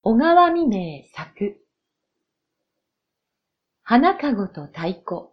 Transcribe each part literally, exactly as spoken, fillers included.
小川未明作。花かごと太鼓。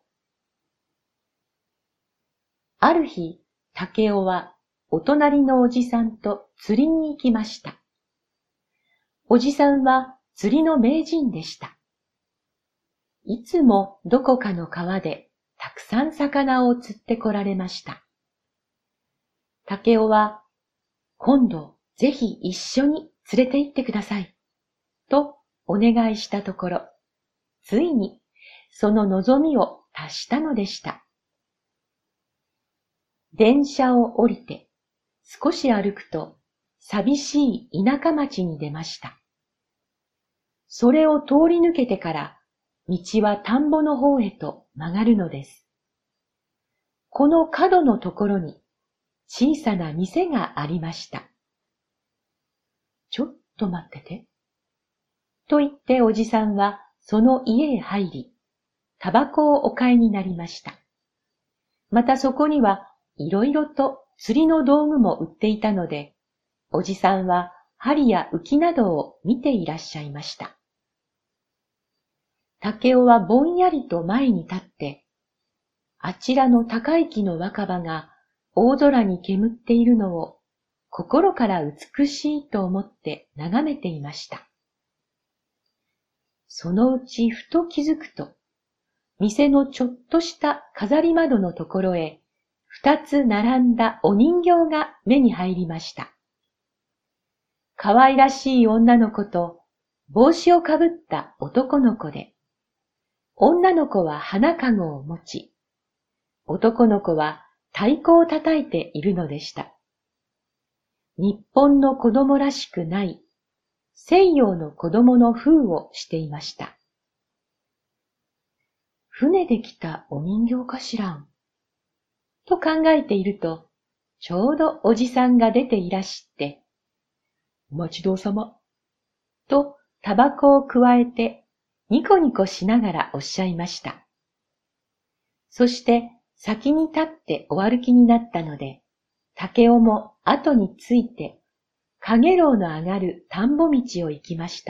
ある日、竹雄はお隣のおじさんと釣りに行きました。おじさんは釣りの名人でした。いつもどこかの川でたくさん魚を釣ってこられました。竹雄は、今度ぜひ一緒に連れて行ってください、とお願いしたところ、ついにその望みを達したのでした。電車を降りて少し歩くと寂しい田舎町に出ました。それを通り抜けてから道は田んぼの方へと曲がるのです。この角のところに小さな店がありました。ちょっと待ってて。と言っておじさんはその家へ入り、タバコをお買いになりました。またそこにはいろいろと釣りの道具も売っていたので、おじさんは針や浮きなどを見ていらっしゃいました。竹雄はぼんやりと前に立って、あちらの高い木の若葉が大空に煙っているのを心から美しいと思って眺めていました。そのうちふと気づくと、店のちょっとした飾り窓のところへ二つ並んだお人形が目に入りました。可愛らしい女の子と帽子をかぶった男の子で、女の子は花かごを持ち、男の子は太鼓を叩いているのでした。日本の子供らしくない西洋の子供の風をしていました。船で来たお人形かしらん、と考えていると、ちょうどおじさんが出ていらして、お待ちどうさま、とタバコをくわえてニコニコしながらおっしゃいました。そして先に立ってお歩きになったので、竹雄も後について、かげろうの上がる田んぼ道を行きました。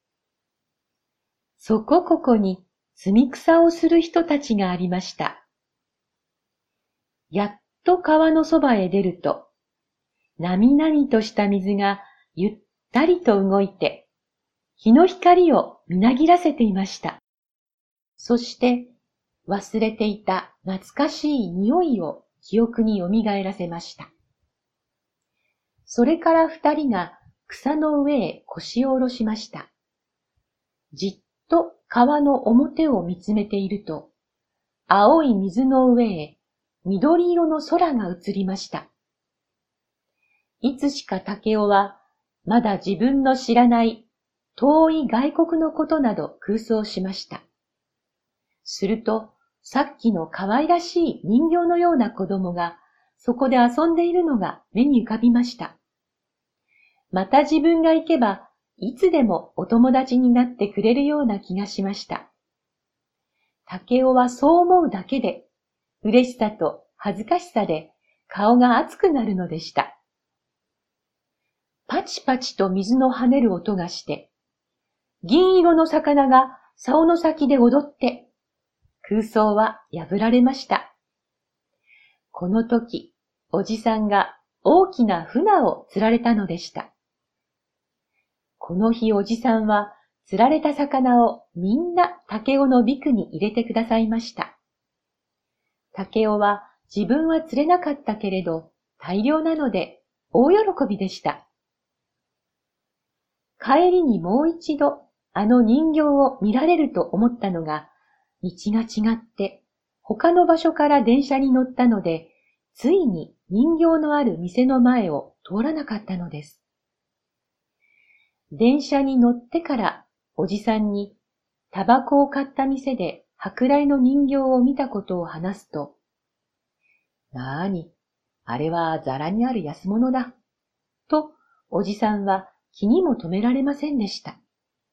そこここに摘み草をする人たちがありました。やっと川のそばへ出ると、なみなみとした水がゆったりと動いて、日の光をみなぎらせていました。そして忘れていた懐かしい匂いを記憶によみがえらせました。それから二人が草の上へ腰を下ろしました。じっと川の表を見つめていると、青い水の上へ緑色の空が映りました。いつしか竹雄はまだ自分の知らない遠い外国のことなど空想しました。するとさっきの可愛らしい人形のような子供がそこで遊んでいるのが目に浮かびました。また自分が行けばいつでもお友達になってくれるような気がしました。竹雄はそう思うだけで嬉しさと恥ずかしさで顔が熱くなるのでした。パチパチと水の跳ねる音がして、銀色の魚が竿の先で踊って、空想は破られました。この時、おじさんが大きな船を釣られたのでした。この日おじさんは釣られた魚をみんな竹雄のビクに入れてくださいました。竹雄は自分は釣れなかったけれど大量なので大喜びでした。帰りにもう一度あの人形を見られると思ったのが、道が違って他の場所から電車に乗ったので、ついに人形のある店の前を通らなかったのです。電車に乗ってからおじさんにタバコを買った店で舶来の人形を見たことを話すと、なーに、あれはざらにある安物だ、とおじさんは気にも留められませんでした。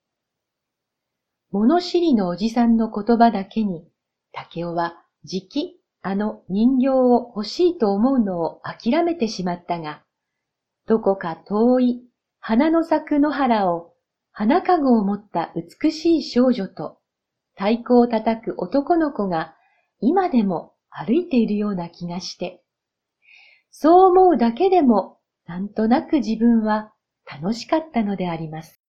物知りのおじさんの言葉だけに、竹雄はじきあの人形を欲しいと思うのを諦めてしまったが、どこか遠い花の咲く野原を花かごを持った美しい少女と太鼓を叩く男の子が今でも歩いているような気がして、そう思うだけでもなんとなく自分は楽しかったのであります。